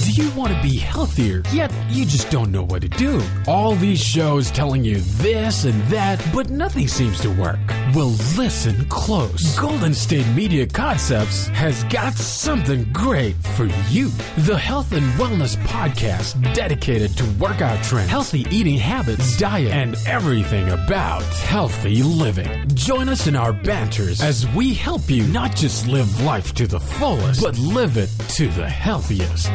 Do you want to be healthier, yet you just don't know what to do? All these shows telling you this and that, but nothing seems to work. Well, listen close. Golden State Media Concepts has got something great for you. The Health and Wellness Podcast dedicated to workout trends, healthy eating habits, diet, and everything about healthy living. Join us in our banters as we help you not just live life to the fullest, but live it to the healthiest.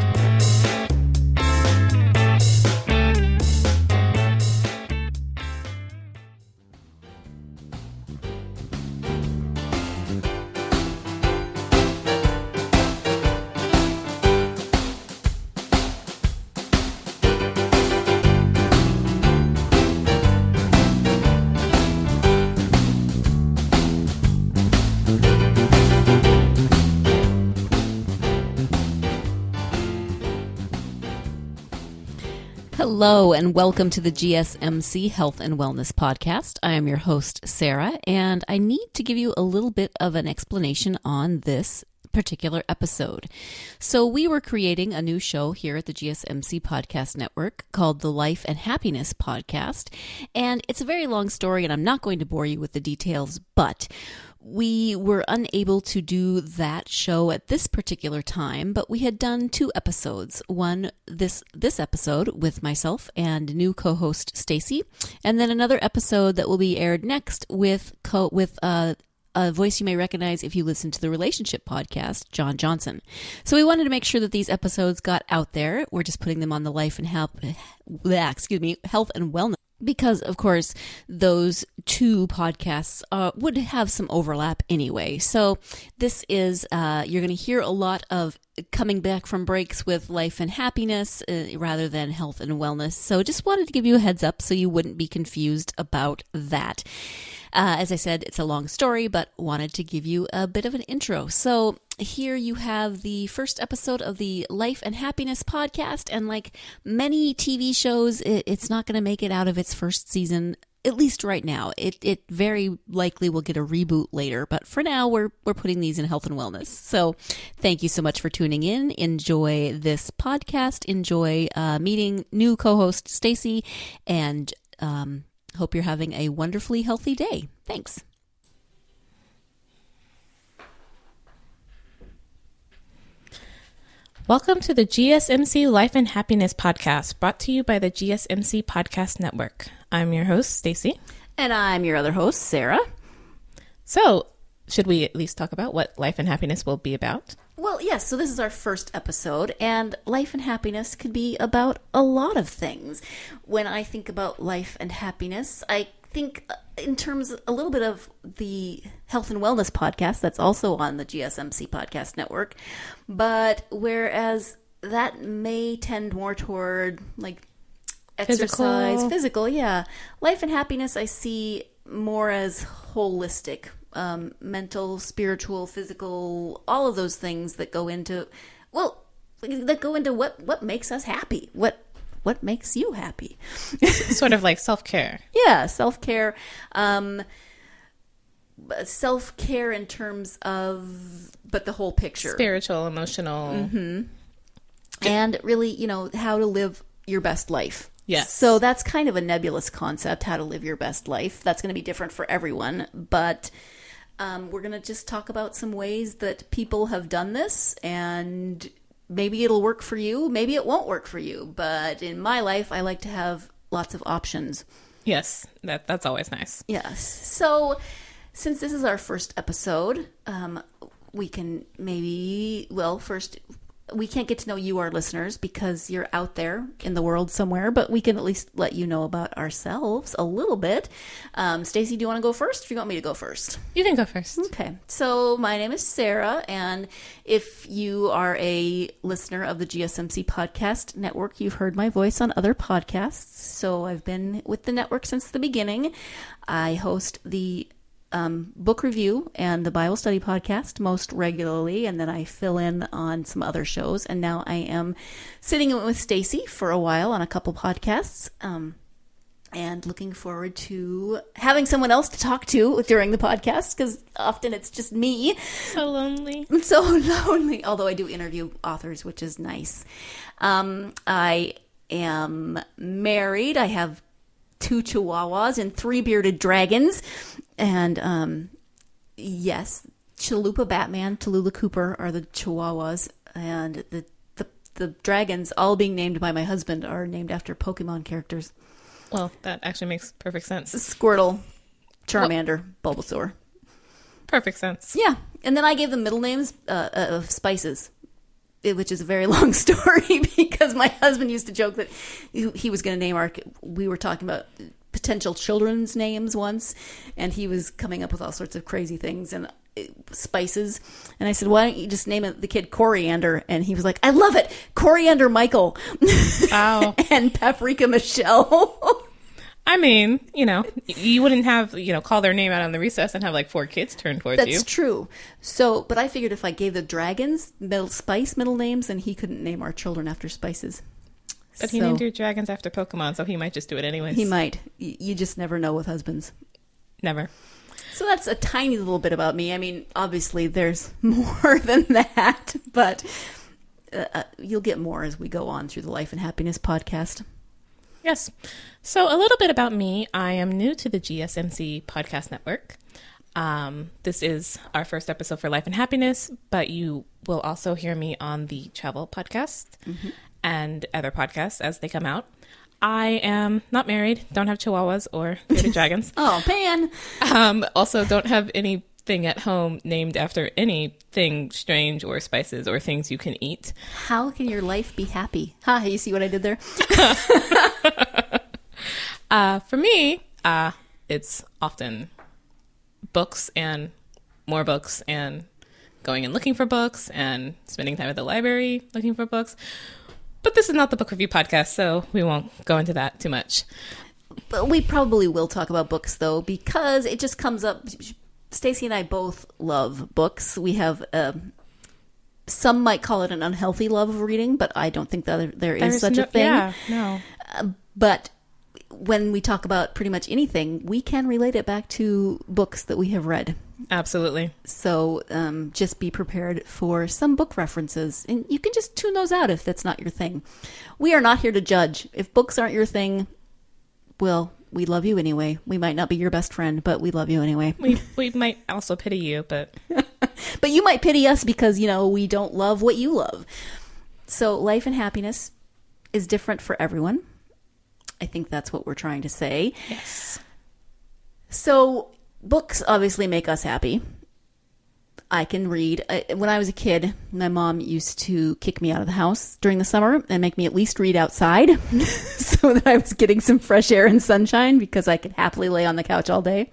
Hello and welcome to the GSMC Health and Wellness Podcast. I am your host, Sarah, and I need to give you a little bit of an explanation on this particular episode. So we were creating a new show here at the GSMC Podcast Network called the Life and Happiness Podcast, and it's a very long story and I'm not going to bore you with the details, but we were unable to do that show at this particular time, but we had done 2 episodes. One, this episode with myself and new co-host Stacy, and then another episode that will be aired next with a voice you may recognize if you listen to the Relationship Podcast, John Johnson. So we wanted to make sure that these episodes got out there. We're just putting them on the Health and Wellness. Because, of course, those 2 podcasts would have some overlap anyway. So this is, you're going to hear a lot of coming back from breaks with life and happiness rather than health and wellness. So just wanted to give you a heads up so you wouldn't be confused about that. As I said, it's a long story, but wanted to give you a bit of an intro. So here you have the first episode of the Life and Happiness Podcast, and like many TV shows, it's not going to make it out of its first season, at least right now. It very likely will get a reboot later, but for now, we're putting these in health and wellness. So thank you so much for tuning in. Enjoy this podcast. Enjoy meeting new co-host Stacy, and hope you're having a wonderfully healthy day. Thanks. Welcome to the GSMC Life and Happiness Podcast, brought to you by the GSMC Podcast Network. I'm your host, Stacy. And I'm your other host, Sarah. So, should we at least talk about what Life and Happiness will be about? Well, yes, so this is our first episode, and life and happiness could be about a lot of things. When I think about life and happiness, I think in terms a little bit of the Health and Wellness Podcast that's also on the GSMC Podcast Network, but whereas that may tend more toward like exercise, physical, yeah. Life and happiness I see more as holistic. Mental, spiritual, physical, all of those things that go into, what makes us happy, what makes you happy. Sort of like self-care. Yeah, self-care. Self-care in terms of, but the whole picture. Spiritual, emotional. Mm-hmm. And really, how to live your best life. Yes. So that's kind of a nebulous concept, how to live your best life. That's going to be different for everyone, but we're going to just talk about some ways that people have done this, and maybe it'll work for you, maybe it won't work for you. But in my life, I like to have lots of options. Yes, that's always nice. Yes. So since this is our first episode, we can first, we can't get to know you, our listeners, because you're out there in the world somewhere, but we can at least let you know about ourselves a little bit. Stacy, do you want to go first, or do you want me to go first? You can go first. Okay. So my name is Sarah, and if you are a listener of the GSMC Podcast Network, you've heard my voice on other podcasts. So I've been with the network since the beginning. I host the book review and the Bible study podcast most regularly, and then I fill in on some other shows. And now I am sitting with Stacy for a while on a couple podcasts. and looking forward to having someone else to talk to during the podcast, because often it's just me. So lonely. I'm so lonely, although I do interview authors, which is nice. I am married. I have 2 chihuahuas and 3 bearded dragons. And yes, Chalupa Batman, Tallulah Cooper are the chihuahuas, and the dragons, all being named by my husband, are named after Pokemon characters. Well, that actually makes perfect sense. Squirtle, Charmander, Bulbasaur. Perfect sense. Yeah. And then I gave them middle names of spices, which is a very long story because my husband used to joke that he was going to name we were talking about potential children's names once, and he was coming up with all sorts of crazy things and spices. And I said, why don't you just name the kid Coriander? And he was like, I love it. Coriander Michael. Wow. And Paprika Michelle. I mean, you wouldn't have, call their name out on the recess and have like 4 kids turn towards you. That's true. So, but I figured if I gave the dragons middle names, then he couldn't name our children after spices. But he named your dragons after Pokemon, so he might just do it anyways. He might. You just never know with husbands. Never. So that's a tiny little bit about me. I mean, obviously there's more than that, but you'll get more as we go on through the Life and Happiness podcast. Yes. So a little bit about me. I am new to the GSMC podcast network. This is our first episode for Life and Happiness, but you will also hear me on the travel podcast and other podcasts as they come out. I am not married, don't have chihuahuas or bearded dragons. Oh, man. Also don't have anything at home named after anything strange or spices or things you can eat. How can your life be happy? You see what I did there? For me, it's often books and more books and going and looking for books and spending time at the library looking for books. But this is not the book review podcast, so we won't go into that too much. But we probably will talk about books, though, because it just comes up. Stacy and I both love books. We have some might call it an unhealthy love of reading, but I don't think that there is such a thing. Yeah, no. But when we talk about pretty much anything, we can relate it back to books that we have read. Absolutely. So just be prepared for some book references. And you can just tune those out if that's not your thing. We are not here to judge. If books aren't your thing, well, we love you anyway. We might not be your best friend, but we love you anyway. We might also pity you, but... But you might pity us because, we don't love what you love. So Life and Happiness is different for everyone. I think that's what we're trying to say. Yes. So books obviously make us happy. I can read. When I was a kid, my mom used to kick me out of the house during the summer and make me at least read outside so that I was getting some fresh air and sunshine because I could happily lay on the couch all day.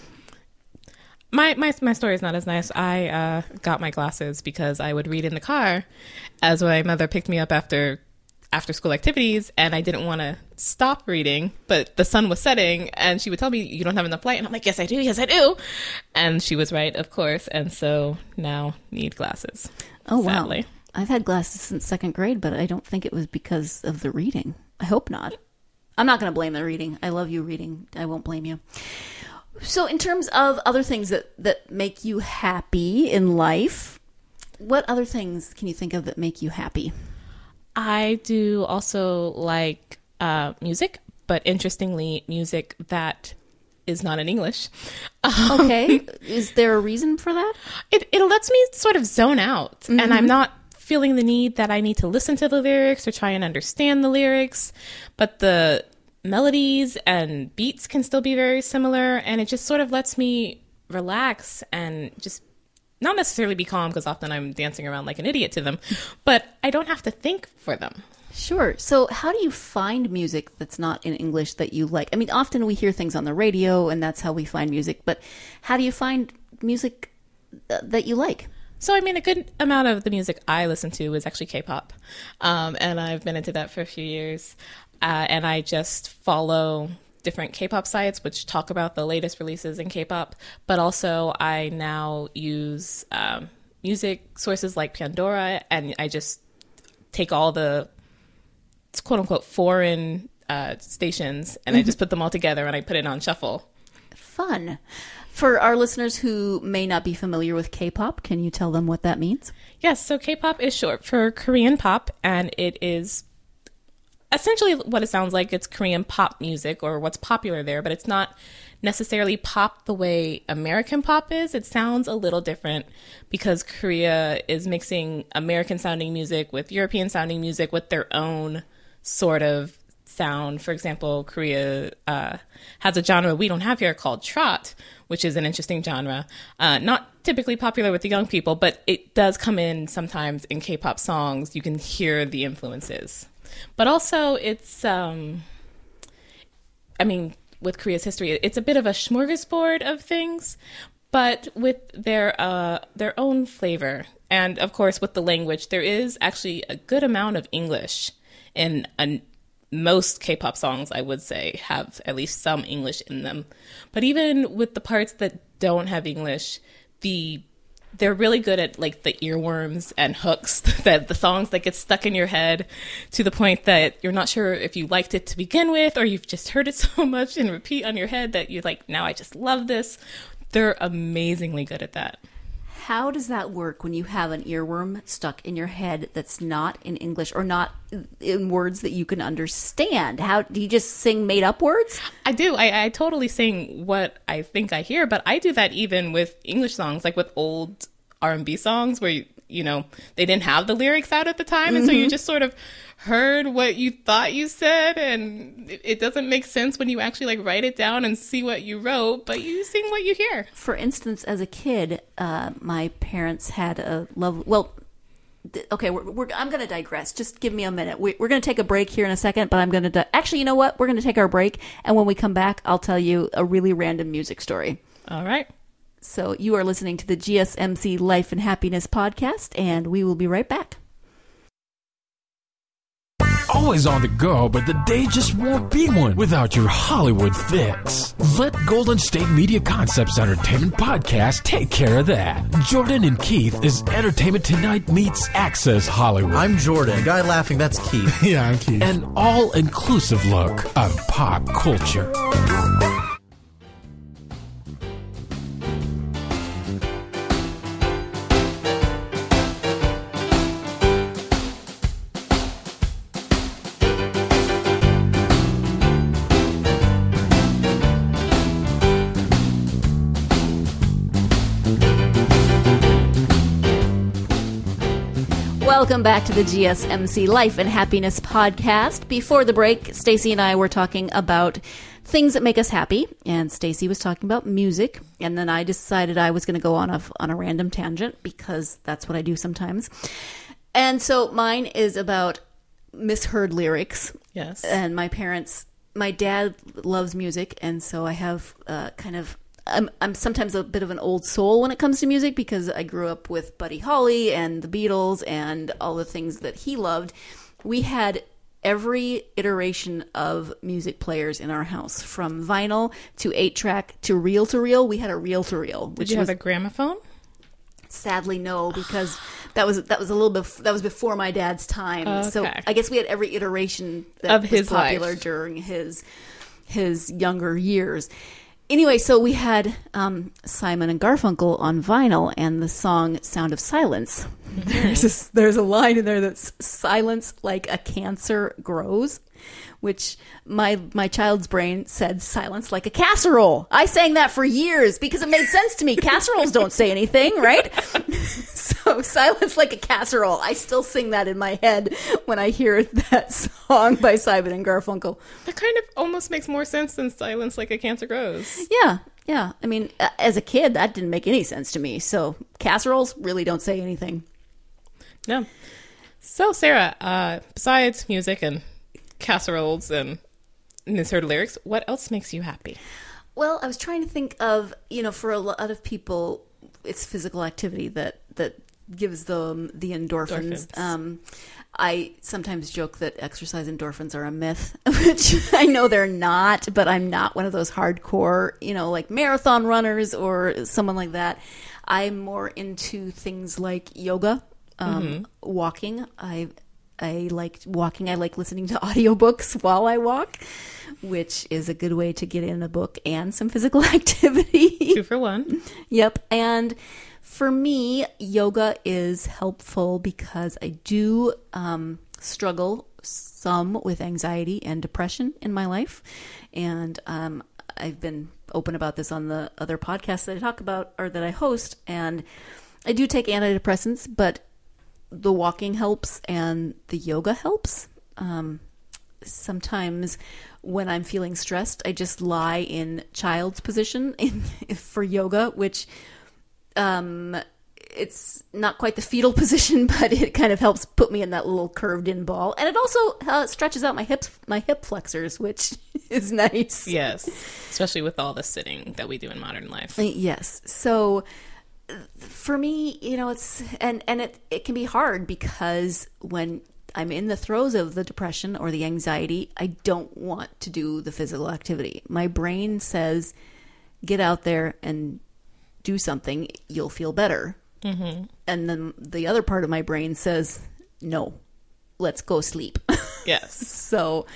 My story is not as nice. I got my glasses because I would read in the car as my mother picked me up after school activities, and I didn't want to stop reading, but the sun was setting, and she would tell me, you don't have enough light, and I'm like, yes, I do. And she was right, of course, and so now need glasses. Oh, sadly. Wow. I've had glasses since 2nd grade, but I don't think it was because of the reading. I hope not. I'm not going to blame the reading. I love you reading. I won't blame you. So in terms of other things that make you happy in life, what other things can you think of that make you happy? I do also like music, but interestingly, music that is not in English. Okay. Is there a reason for that? It lets me sort of zone out, and I'm not feeling the need that I need to listen to the lyrics or try and understand the lyrics, but the melodies and beats can still be very similar, and it just sort of lets me relax and just not necessarily be calm, because often I'm dancing around like an idiot to them, but I don't have to think for them. Sure. So how do you find music that's not in English that you like? I mean, often we hear things on the radio and that's how we find music, but how do you find music that you like? So, I mean, a good amount of the music I listen to is actually K-pop, and I've been into that for a few years, and I just follow different K-pop sites which talk about the latest releases in K-pop, but also I now use music sources like Pandora, and I just take all the quote-unquote foreign stations, and I just put them all together and I put it on shuffle. Fun. For our listeners who may not be familiar with K-pop, can you tell them what that means? Yes, so K-pop is short for Korean pop, and it is essentially what it sounds like. It's Korean pop music, or what's popular there, but it's not necessarily pop the way American pop is. It sounds a little different because Korea is mixing American sounding music with European sounding music with their own sort of sound. For example, Korea has a genre we don't have here called trot, which is an interesting genre. Not typically popular with the young people, but it does come in sometimes in K-pop songs. You can hear the influences. But also it's, with Korea's history, it's a bit of a smorgasbord of things, but with their own flavor. And of course, with the language, there is actually a good amount of English in most K-pop songs, I would say, have at least some English in them. But even with the parts that don't have English, they're really good at like the earworms and hooks, that the songs that get stuck in your head to the point that you're not sure if you liked it to begin with, or you've just heard it so much and repeat on your head that you're like, now I just love this. They're amazingly good at that. How does that work when you have an earworm stuck in your head that's not in English or not in words that you can understand? How do you just sing made up words? I do. I totally sing what I think I hear, but I do that even with English songs, like with old R&B songs where you know, they didn't have the lyrics out at the time. And so you just sort of heard what you thought you said. And it doesn't make sense when you actually like write it down and see what you wrote, but you sing what you hear. For instance, as a kid, my parents had a okay, I'm going to digress. Just give me a minute. We're going to take a break here in a second, but I'm going to actually, you know what? We're going to take our break. And when we come back, I'll tell you a really random music story. All right. So you are listening to the GSMC Life and Happiness podcast, and we will be right back. Always on the go, but the day just won't be one without your Hollywood fix. Let Golden State Media Concepts Entertainment Podcast take care of that. Jordan and Keith is Entertainment Tonight meets Access Hollywood. I'm Jordan. The guy laughing, that's Keith. Yeah, I'm Keith. An all-inclusive look of pop culture. Welcome back to the GSMC Life and Happiness podcast. Before the break, Stacy and I were talking about things that make us happy, and Stacy was talking about music, and then I decided I was going to go on a random tangent because that's what I do sometimes. And so mine is about misheard lyrics. Yes. And my dad loves music, and so I have I'm sometimes a bit of an old soul when it comes to music because I grew up with Buddy Holly and the Beatles and all the things that he loved. We had every iteration of music players in our house, from vinyl to 8-track to reel-to-reel. We had a reel-to-reel. Did you have a gramophone? Sadly, no, because that was before my dad's time. Okay. So I guess we had every iteration that of his was popular life during his younger years. Anyway, so we had Simon and Garfunkel on vinyl, and the song "Sound of Silence." Mm-hmm. There's a line in there that's "Silence like a cancer grows," which my child's brain said "silence like a casserole." I sang that for years because it made sense to me. Casseroles don't say anything, right? So "Silence like a casserole." I still sing that in my head when I hear that song by Simon and Garfunkel. That kind of almost makes more sense than "Silence like a cancer grows." Yeah. I mean, as a kid, that didn't make any sense to me. So casseroles really don't say anything. No. So, Sarah, besides music and casseroles and misheard lyrics, what else makes you happy? Well, I was trying to think of, for a lot of people, it's physical activity that gives them the endorphins. I sometimes joke that exercise endorphins are a myth, which I know they're not, but I'm not one of those hardcore, like marathon runners or someone like that. I'm more into things like yoga, walking. I like walking. I like listening to audiobooks while I walk, which is a good way to get in a book and some physical activity. 2 for 1. Yep. And for me, yoga is helpful because I do struggle some with anxiety and depression in my life. And I've been open about this on the other podcasts that I talk about or that I host. And I do take antidepressants, but the walking helps and the yoga helps. Sometimes when I'm feeling stressed, I just lie in child's position for yoga, which it's not quite the fetal position, but it kind of helps put me in that little curved in ball. And it also stretches out my hip flexors, which is nice. Yes, especially with all the sitting that we do in modern life. Yes. So for me, it's and it can be hard because when I'm in the throes of the depression or the anxiety, I don't want to do the physical activity. My brain says, get out there and do something, you'll feel better. Mm-hmm. And then the other part of my brain says, no, let's go sleep. Yes. So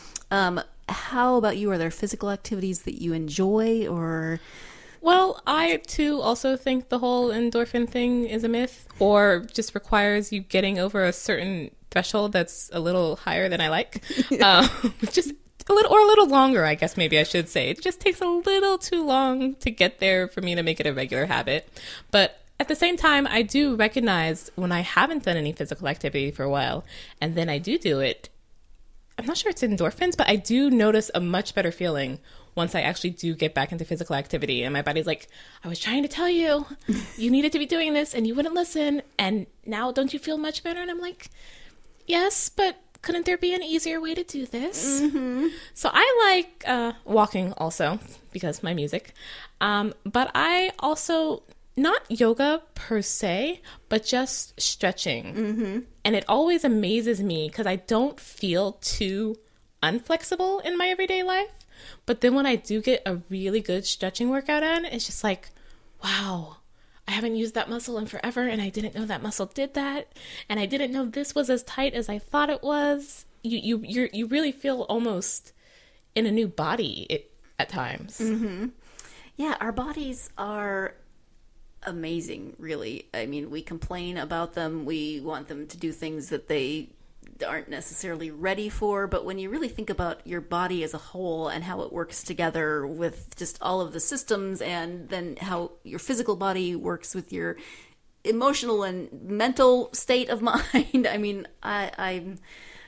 how about you? Are there physical activities that you enjoy or... Well, I, too, also think the whole endorphin thing is a myth or just requires you getting over a certain threshold that's a little higher than I like. Just a little longer, I guess maybe I should say. It just takes a little too long to get there for me to make it a regular habit. But at the same time, I do recognize when I haven't done any physical activity for a while, and then I do it, I'm not sure it's endorphins, but I do notice a much better feeling once I actually do get back into physical activity. And my body's like, I was trying to tell you, you needed to be doing this and you wouldn't listen. And now don't you feel much better? And I'm like, yes, but couldn't there be an easier way to do this? Mm-hmm. So I like walking also because my music. But I also, not yoga per se, but just stretching. Mm-hmm. And it always amazes me because I don't feel too unflexible in my everyday life. But then when I do get a really good stretching workout in, it's just like, wow, I haven't used that muscle in forever, and I didn't know that muscle did that, and I didn't know this was as tight as I thought it was. You really feel almost in a new body at times. Mm-hmm. Yeah, our bodies are amazing, really. I mean, we complain about them. We want them to do things that they aren't necessarily ready for, but when you really think about your body as a whole and how it works together with just all of the systems, and then how your physical body works with your emotional and mental state of mind. I mean, I'm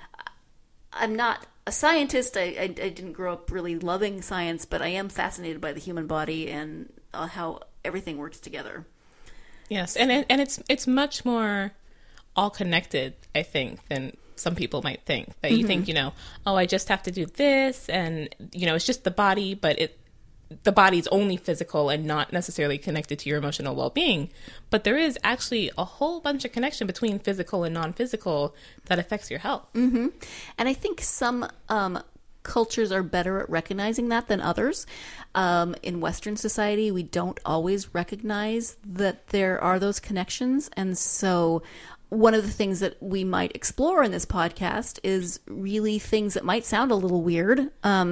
not a scientist. I didn't grow up really loving science, but I am fascinated by the human body and how everything works together. Yes, and it's much more all connected, I think, than some people might think. That you think, I just have to do this, and it's just the body, but the body's only physical and not necessarily connected to your emotional well-being. But there is actually a whole bunch of connection between physical and non-physical that affects your health. Mm-hmm. And I think some cultures are better at recognizing that than others. In Western society, we don't always recognize that there are those connections. And so one of the things that we might explore in this podcast is really things that might sound a little weird,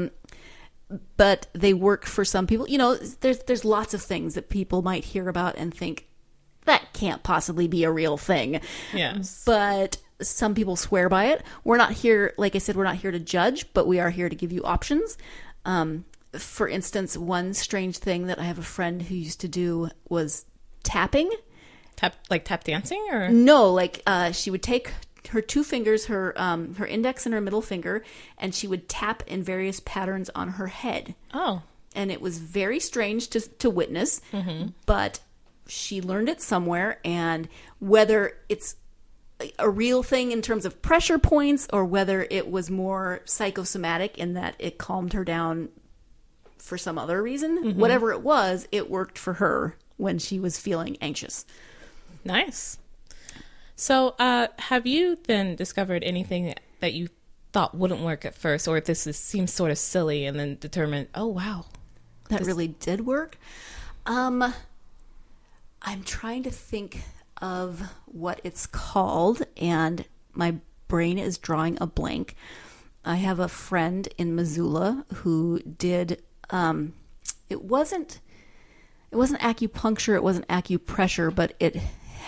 but they work for some people. There's lots of things that people might hear about and think, that can't possibly be a real thing. Yes. But some people swear by it. We're not here, like I said, we're not here to judge, but we are here to give you options. For instance, one strange thing that I have a friend who used to do was tapping. Tap dancing, or no? She would take her two fingers, her index and her middle finger, and she would tap in various patterns on her head. Oh, and it was very strange to witness, but she learned it somewhere. And whether it's a real thing in terms of pressure points, or whether it was more psychosomatic in that it calmed her down for some other reason, whatever it was, it worked for her when she was feeling anxious. Nice. So, have you then discovered anything that you thought wouldn't work at first, or if seems sort of silly, and then determined, oh wow, that really did work? I'm trying to think of what it's called, and my brain is drawing a blank. I have a friend in Missoula who did, it wasn't acupuncture, it wasn't acupressure, but it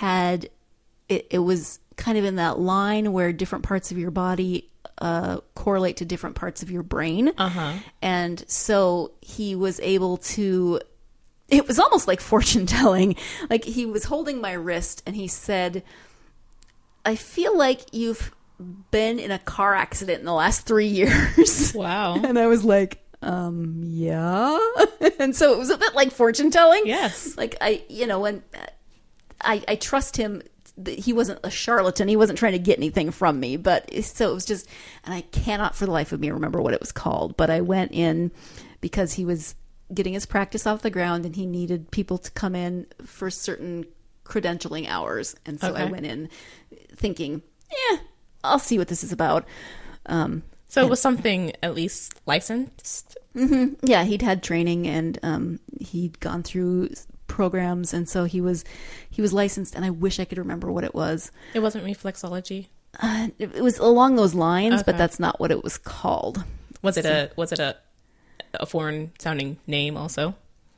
was kind of in that line where different parts of your body correlate to different parts of your brain. And so he was able to, it was almost like fortune telling. Like, he was holding my wrist and he said, I feel like you've been in a car accident in the last 3 years. Wow. And I was like, yeah. And so it was a bit like fortune telling. Yes. Like, and I trust him. He wasn't a charlatan. He wasn't trying to get anything from me. But so it was just, and I cannot for the life of me remember what it was called. But I went in because he was getting his practice off the ground and he needed people to come in for certain credentialing hours. And so I went in thinking, I'll see what this is about. So it was something at least licensed? Mm-hmm. Yeah, he'd had training and he'd gone through programs, and so he was licensed, and I wish I could remember what it was. It wasn't reflexology? It was along those lines, Okay. but that's not what it was called. Was it a foreign sounding name also?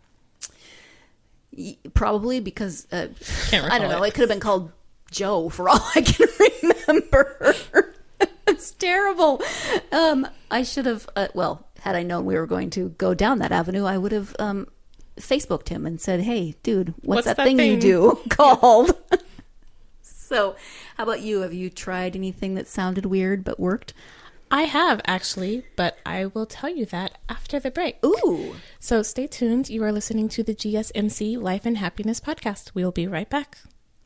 Probably, because Can't recall I don't know. it. It could have been called Joe for all I can remember. It's terrible. I should have. Had I known we were going to go down that avenue, I would have Facebooked him and said, "Hey, dude, what's that thing you do called?" So, how about you? Have you tried anything that sounded weird but worked? I have, actually, but I will tell you that after the break. Ooh. So stay tuned. You are listening to the GSMC Life and Happiness podcast. We'll be right back.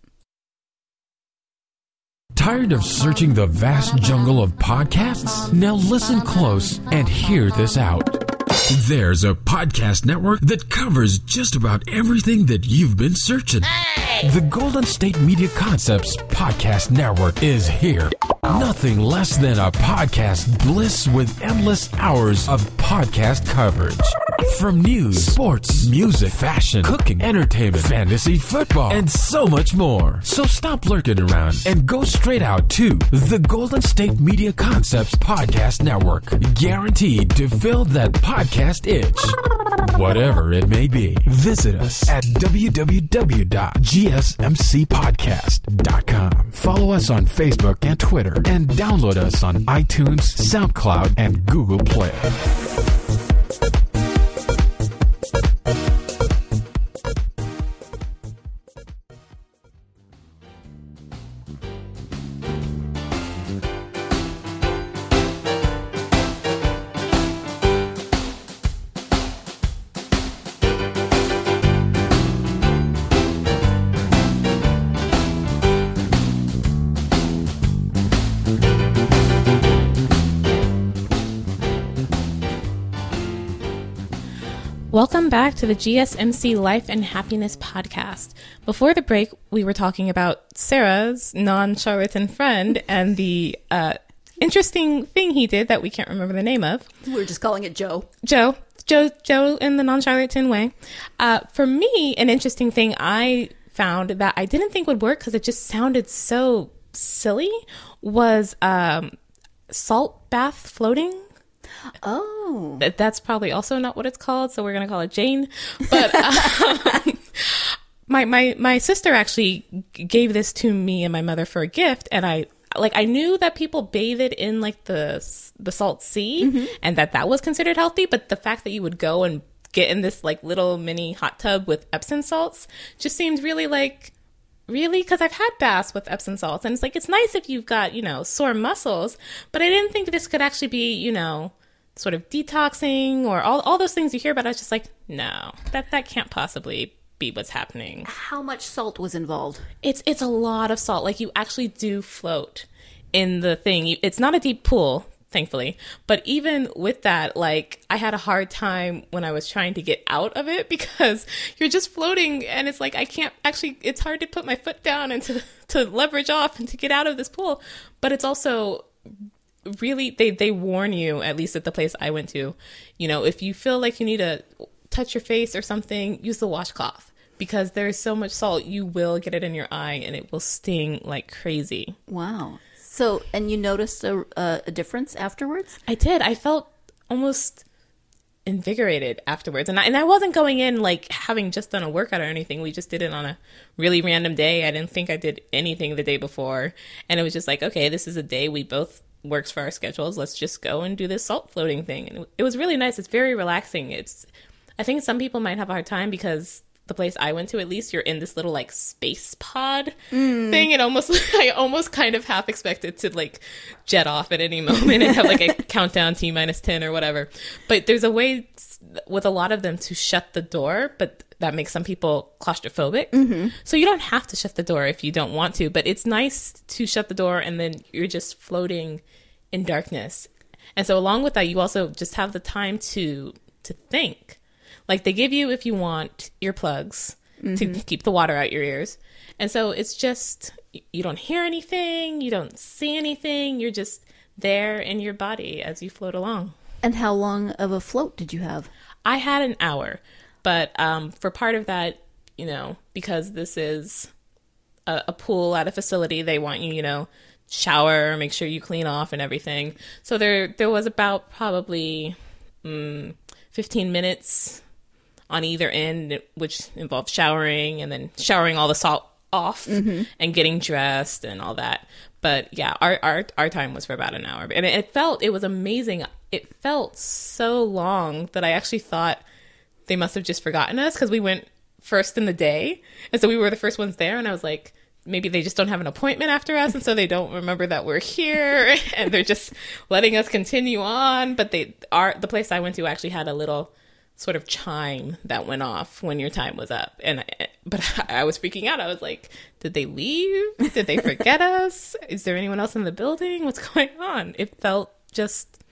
Tired of searching the vast jungle of podcasts? Now listen close and hear this out. There's a podcast network that covers just about everything that you've been searching. The Golden State Media Concepts Podcast Network is here. Nothing less than a podcast bliss with endless hours of podcast coverage. From news, sports, music, fashion, cooking, entertainment, fantasy, football, and so much more. So stop lurking around and go straight out to the Golden State Media Concepts Podcast Network. Guaranteed to fill that podcast itch. Whatever it may be. Visit us at www.gsmcpodcast.com. Follow us on Facebook and Twitter, and download us on iTunes, SoundCloud, and Google Play. Welcome back to the GSMC Life and Happiness podcast. Before the break, we were talking about Sarah's non-charlatan friend and the interesting thing he did that we can't remember the name of. We're just calling it Joe. Joe in the non-charlatan way. For me, an interesting thing I found that I didn't think would work because it just sounded so silly was salt bath floating. Oh. That's probably also not what it's called, so we're going to call it Jane. But my sister actually gave this to me and my mother for a gift, and I knew that people bathed in like the salt sea, and that was considered healthy, but the fact that you would go and get in this like little mini hot tub with Epsom salts just seemed really because I've had baths with Epsom salts, and it's like, it's nice if you've got, sore muscles, but I didn't think this could actually be, sort of detoxing or all those things you hear about. I was just like, no, that can't possibly be what's happening. How much salt was involved? It's a lot of salt. Like, you actually do float in the thing. It's not a deep pool, thankfully, but even with that, like, I had a hard time when I was trying to get out of it because you're just floating, and it's like, I can't actually, it's hard to put my foot down and to leverage off and to get out of this pool. But it's also really, they warn you, at least at the place I went to, if you feel like you need to touch your face or something, use the washcloth, because there's so much salt, you will get it in your eye and it will sting like crazy. Wow. So, and you noticed a difference afterwards? I did. I felt almost invigorated afterwards. And I wasn't going in like having just done a workout or anything. We just did it on a really random day. I didn't think I did anything the day before. And it was just like, okay, this is a day we both works for our schedules. Let's just go and do this salt floating thing. And it was really nice. It's very relaxing. I think some people might have a hard time because the place I went to, at least, you're in this little like space pod thing. And I almost kind of half expected to like jet off at any moment and have like a countdown T-10 or whatever. But there's a way with a lot of them to shut the door, but that makes some people claustrophobic. Mm-hmm. So you don't have to shut the door if you don't want to, but it's nice to shut the door and then you're just floating in darkness. And so along with that, you also just have the time to think. Like they give you, if you want, earplugs to keep the water out your ears. And so it's just, you don't hear anything, you don't see anything, you're just there in your body as you float along. And how long of a float did you have? I had an hour, but for part of that, because this is a pool at a facility, they want you, shower, make sure you clean off and everything. So there was about probably 15 minutes on either end, which involved showering and then showering all the salt off and getting dressed and all that. But yeah, our time was for about an hour. And it was amazing. It felt so long that I actually thought they must have just forgotten us because we went first in the day. And so we were the first ones there. And I was like, maybe they just don't have an appointment after us. And so they don't remember that we're here and they're just letting us continue on. But the place I went to actually had a little sort of chime that went off when your time was up. But I was freaking out. I was like, did they leave? Did they forget us? Is there anyone else in the building? What's going on? It felt just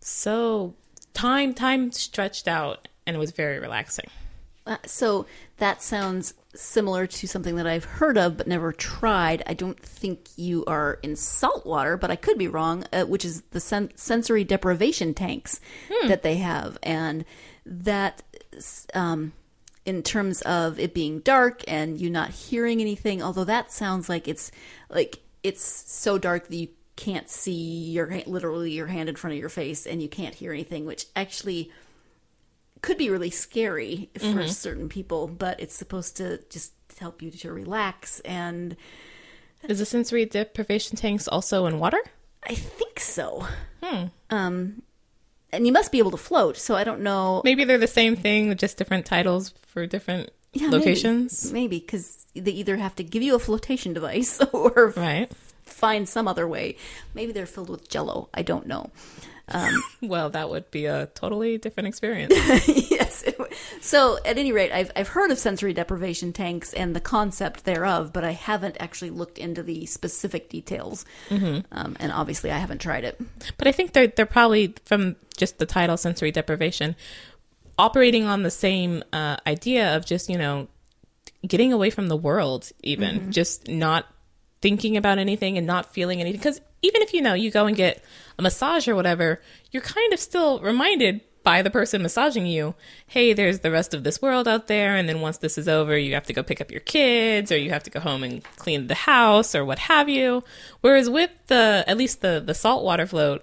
so time stretched out, and it was very relaxing. So that sounds similar to something that I've heard of but never tried. I don't think you are in salt water, but I could be wrong, which is the sensory deprivation tanks that they have. And that in terms of it being dark and you not hearing anything, although that sounds like it's so dark that you can't see literally your hand in front of your face and you can't hear anything, which actually could be really scary for certain people, but it's supposed to just help you to relax. And is the sensory deprivation tanks also in water? I think so. And you must be able to float, so I don't know. Maybe they're the same thing with just different titles for different locations. Maybe because they either have to give you a flotation device or find some other way. Maybe they're filled with Jell-O. I don't know. Well, that would be a totally different experience. Yes. So, at any rate, I've heard of sensory deprivation tanks and the concept thereof, but I haven't actually looked into the specific details. And obviously, I haven't tried it. But I think they're probably, from just the title, sensory deprivation, operating on the same idea of just, getting away from the world, even just not thinking about anything and not feeling anything. Because even if you go and get a massage or whatever, you're kind of still reminded by the person massaging you, hey, there's the rest of this world out there, and then once this is over, you have to go pick up your kids, or you have to go home and clean the house, or what have you. Whereas with at least the saltwater float,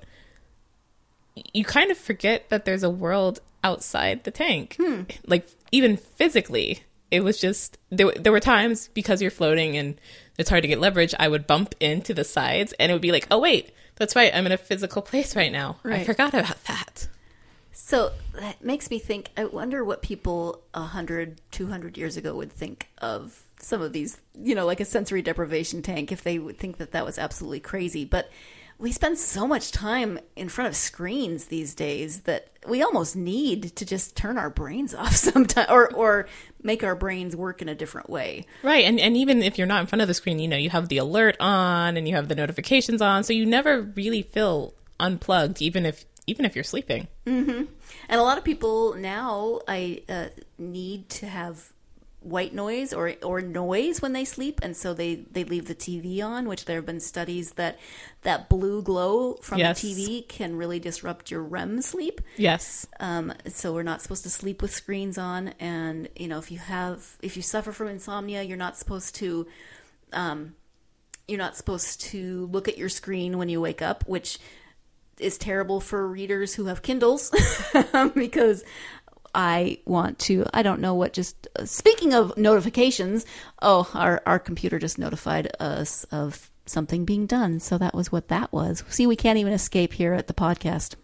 you kind of forget that there's a world outside the tank. Like, even physically, it was just, there were times, because you're floating and it's hard to get leverage, I would bump into the sides, and it would be like, oh, wait, that's right, I'm in a physical place right now. Right. I forgot about that. So that makes me think, I wonder what people 100, 200 years ago would think of some of these, like a sensory deprivation tank, if they would think that was absolutely crazy. But we spend so much time in front of screens these days that we almost need to just turn our brains off sometime, or make our brains work in a different way. Right. And even if you're not in front of the screen, you have the alert on and you have the notifications on. So you never really feel unplugged, even if you're sleeping. And a lot of people now need to have white noise or noise when they sleep, and so they leave the TV on, which there have been studies that blue glow from the TV can really disrupt your REM sleep. Yes. So we're not supposed to sleep with screens on, and if you suffer from insomnia, you're not supposed to You're not supposed to look at your screen when you wake up, which is terrible for readers who have Kindles because I don't know what speaking of notifications, our computer just notified us of something being done. So that was what that was. See, we can't even escape here at the podcast.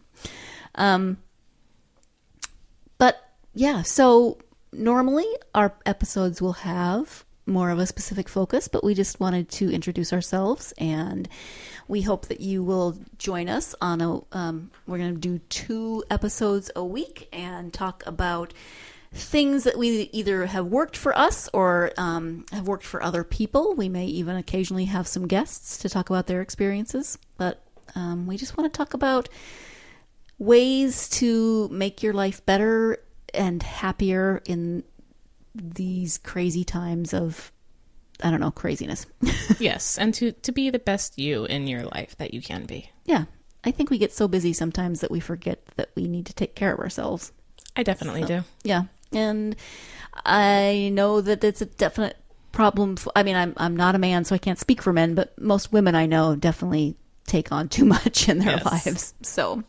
But yeah, so normally our episodes will have more of a specific focus, but we just wanted to introduce ourselves, and we hope that you will join us on we're going to do 2 episodes a week and talk about things that we either have worked for us or have worked for other people. We may even occasionally have some guests to talk about their experiences, but we just want to talk about ways to make your life better and happier in these crazy times of, I don't know, craziness. Yes, and to be the best you in your life that you can be. Yeah, I think we get so busy sometimes that we forget that we need to take care of ourselves. I definitely do. Yeah, and I know that it's a definite problem. I'm not a man, so I can't speak for men, but most women I know definitely take on too much in their lives. So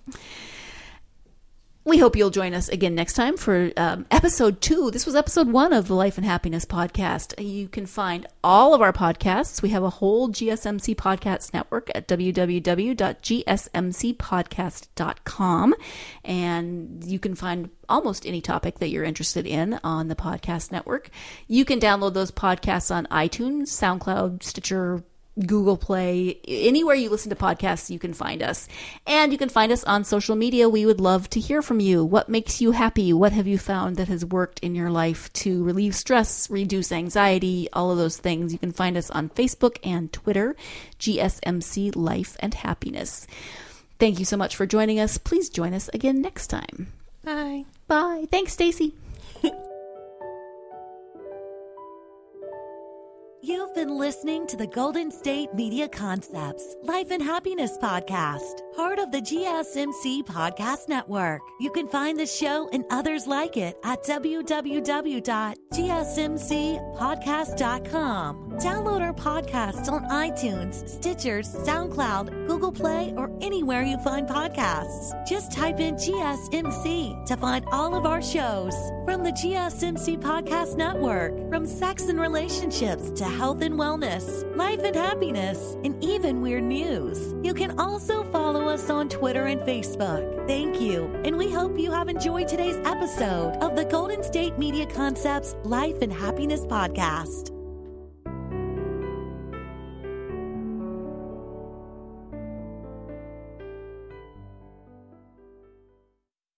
we hope you'll join us again next time for episode 2. This was episode 1 of the Life and Happiness podcast. You can find all of our podcasts. We have a whole GSMC podcast network at www.gsmcpodcast.com. And you can find almost any topic that you're interested in on the podcast network. You can download those podcasts on iTunes, SoundCloud, Stitcher, Google Play, anywhere you listen to podcasts, you can find us. And you can find us on social media. We would love to hear from you. What makes you happy? What have you found that has worked in your life to relieve stress, reduce anxiety, all of those things? You can find us on Facebook and Twitter, GSMC Life and Happiness. Thank you so much for joining us. Please join us again next time. Bye. Bye. Thanks, Stacy. You've been listening to the Golden State Media Concepts Life and Happiness podcast, part of the GSMC Podcast Network. You can find the show and others like it at www.gsmcpodcast.com. Download our podcasts on iTunes, Stitcher, SoundCloud, Google Play, or anywhere you find podcasts. Just type in GSMC to find all of our shows. From the GSMC Podcast Network, from sex and relationships to health and wellness, life and happiness, and even weird news. You can also follow us on Twitter and Facebook. Thank you, and we hope you have enjoyed today's episode of the Golden State Media Concepts Life and Happiness podcast.